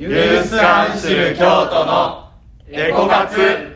ユースカウンシル京都のエコ活。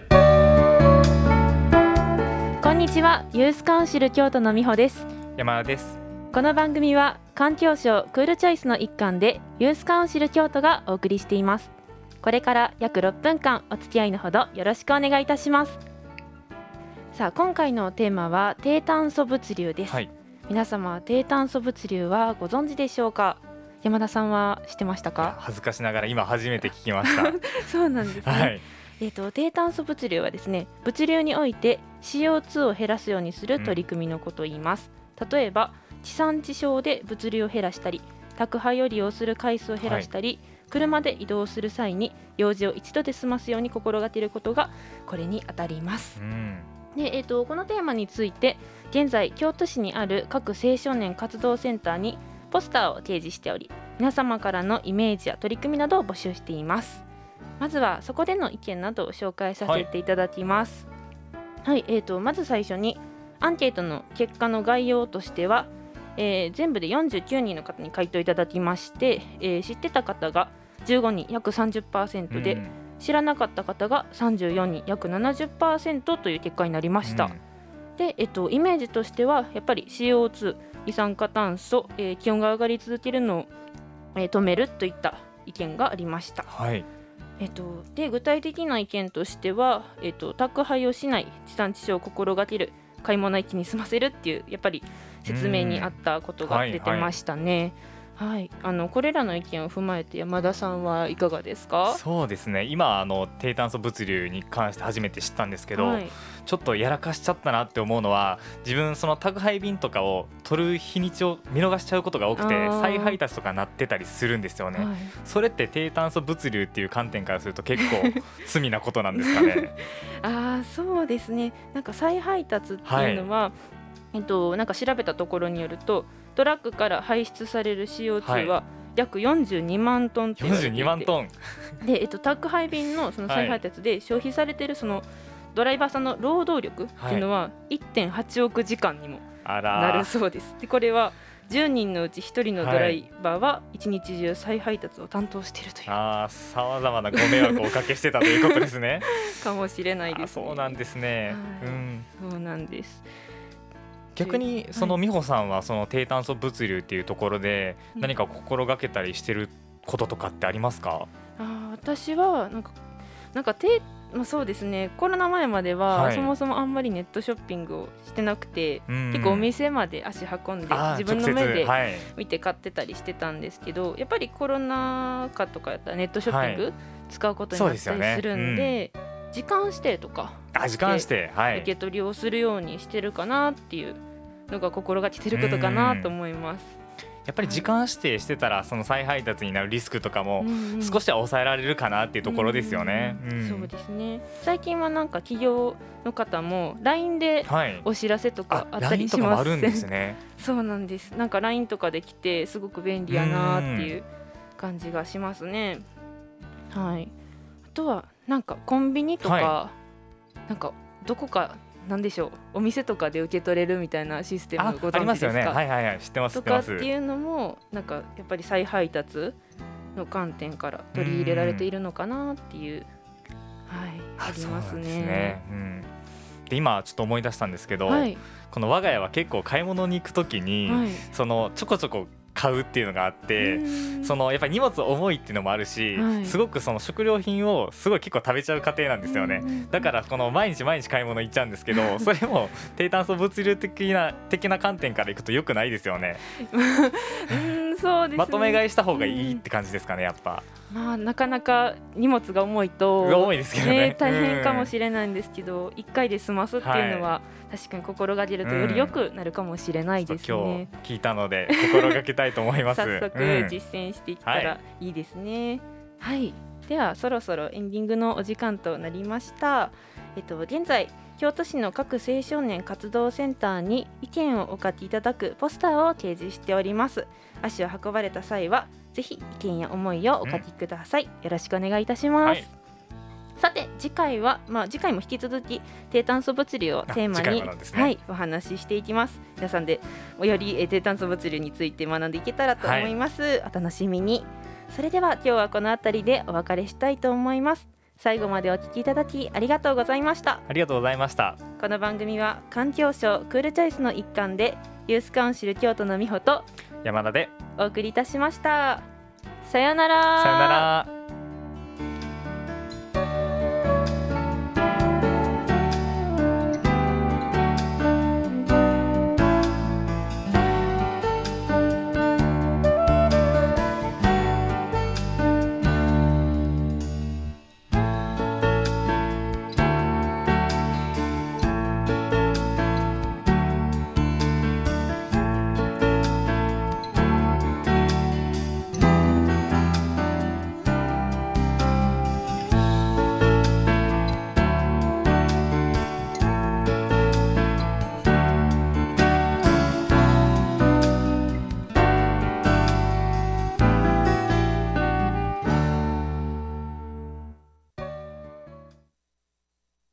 こんにちは、ユースカウンシル京都の美穂です。 山田です。 この番組は環境省クールチョイスの一環でユースカウンシル京都がお送りしています。これから約6分間お付き合いのほどよろしくお願いいたします。さあ、今回のテーマは低炭素物流です、はい、皆様低炭素物流はご存知でしょうか？山田さんは知ってましたか？ 恥ずかしながら今初めて聞きましたそうなんですね、はい。低炭素物流はですね、物流において CO2 を減らすようにする取り組みのことを言います、例えば地産地消で物流を減らしたり、宅配を利用する回数を減らしたり、車で移動する際に用事を一度で済ますように心がけることがこれに当たります、でこのテーマについて現在京都市にある各青少年活動センターにポスターを掲示しており、皆様からのイメージや取り組みなどを募集しています。まずはそこでの意見などを紹介させていただきます。はい、まず最初にアンケートの結果の概要としては、全部で49人の方に回答いただきまして、知ってた方が15人約 30% で、知らなかった方が34人約 70% という結果になりました、で、イメージとしてはやっぱり CO2 二酸化炭素、気温が上がり続けるのを、止めるといった意見がありました、はい。で具体的な意見としては、宅配をしない、地産地消を心がける、買い物一気に済ませるっていうやっぱり説明にあったことが出てましたね、はい、これらの意見を踏まえて山田さんはいかがですか？ そうですね、今低炭素物流に関して初めて知ったんですけど、ちょっとやらかしちゃったなって思うのは、自分その宅配便とかを取る日にちを見逃しちゃうことが多くて、再配達とかなってたりするんですよね、それって低炭素物流っていう観点からすると結構罪なことなんですかね？ そうですね、なんか再配達っていうのは、なんか調べたところによるとトラックから排出される CO2 は約42万トンって言われていて、 42万トンで、宅配便のその再配達で消費されているそのドライバーさんの労働力っていうのは 1.8 億時間にもなるそうです。でこれは10人のうち1人のドライバーは1日中再配達を担当しているという、 さまざまなご迷惑をおかけしてたということですねかもしれないですね。 そうなんですね、 そうなんです。 逆にその美穂さんはその低炭素物流っていうところで何か心がけたりしてることとかってありますか？ 私はそうですね、コロナ前まではそもそもあんまりネットショッピングをしてなくて、結構お店まで足運んで自分の目で見て買ってたりしてたんですけど、やっぱりコロナ禍とかやったらネットショッピング使うことになったりするんで、時間指定とか受け取りをするようにしてるかなっていうのが心がけてることかなと思います。 やっぱり時間指定してたらその再配達になるリスクとかも少しは抑えられるかなっていうところですよね。 そうですね。最近はなんか企業の方も LINE でお知らせとかあったりします。 LINE とかもあるんですね。 そうなんです。なんか LINE とかで来てすごく便利やなっていう感じがしますね。はい。あとはなんかコンビニとか、なんかどこかなんでしょう、お店とかで受け取れるみたいなシステムご存知ですか？ ありますよね。知ってます。 とかっていうのもなんかやっぱり再配達の観点から取り入れられているのかなっていう、ありますね。 で今ちょっと思い出したんですけど、この我が家は結構買い物に行くときに、そのちょこちょこ買うっていうのがあって、そのやっぱり荷物重いっていうのもあるし、すごくその食料品をすごい結構食べちゃう家庭なんですよね。だからこの毎日買い物行っちゃうんですけど、それも低炭素物流的な観点からいくと良くないですよね。 そうですね。 まとめ買いした方がいいって感じですかね、やっぱ。 なかなか荷物が重いと重いですけどね、 大変かもしれないんですけど、1回で済ますっていうのは確かに心がけるとより良くなるかもしれないですね。 今日聞いたので心がけたいと思います早速実践していったらいいですね。ではそろそろエンディングのお時間となりました。現在京都市の各青少年活動センターに意見をお書きいただくポスターを掲示しております。足を運ばれた際はぜひ意見や思いをお書きください。よろしくお願いいたします。さて次回も引き続き低炭素物流をテーマに、お話ししていきます。皆さんでより低炭素物流について学んでいけたらと思います。お楽しみに。 それでは今日はこの辺りでお別れしたいと思います。最後までお聞きいただきありがとうございました。 ありがとうございました。 この番組は環境省クールチョイスの一環でユースカウンシル京都の美穂と山田でお送りいたしました。さようなら。 さようなら。